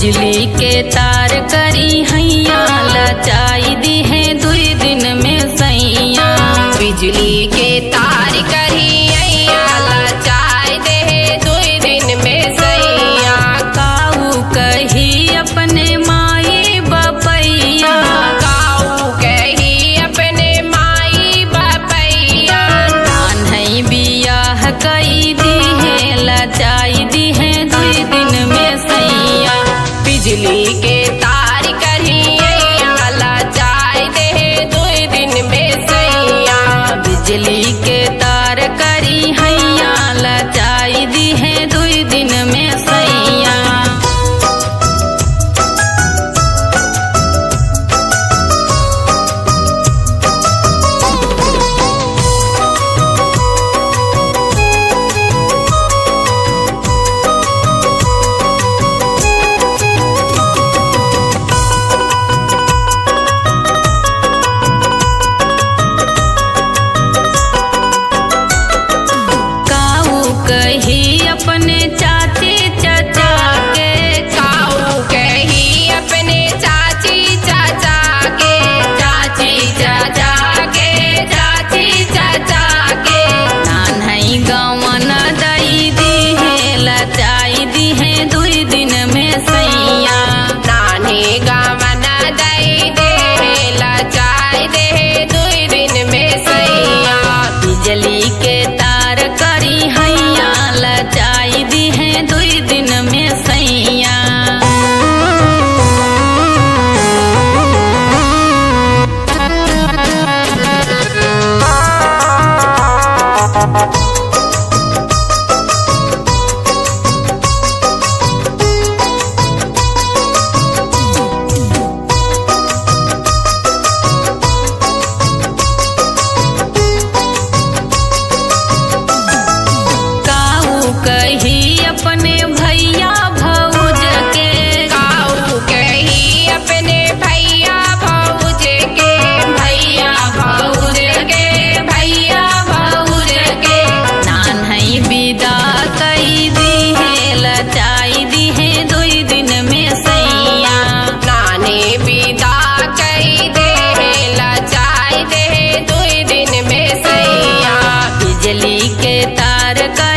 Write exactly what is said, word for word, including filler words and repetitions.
बिजली के तार करी हैया लचाई दी है दुई दिन में सैया। बिजली के तार करी हैया लचाई दे है दुई दिन में सैया। काऊ कही अपने माई बपैया, काऊ कही अपने माई बपैया। नान्हई बियाह कई दी है लचाई दी है दुई दिन में सैया। बिजली के तार करी हैया लचाई दे है दुई दिन में सैया। बिजली के तार करी हैया लचाई दी है दुई दिन में सैया। कही अपने चाची चाचा के, काऊ कही अपने चाची चाचा के। चाची चाचा के चाची चाचा के। नान्हई गवन दई दी है लचाई दी है दुई दिन में सैया। नानी गवन दई दे लचाई दे दुई दिन में सैया। बिजली के तार करी हैया लचाई दी है दुई दिन में सैया। कही अपने भैया भौज के, काऊ कही अपने भैया भौज के। भैया भौज के भैया भौज के। नान्हई विदा कई दी है लचाई दी है दुई दिन में सैया। नानी विदा कई दे लचाई दे दुई दिन में सैया। बिजली के तार कर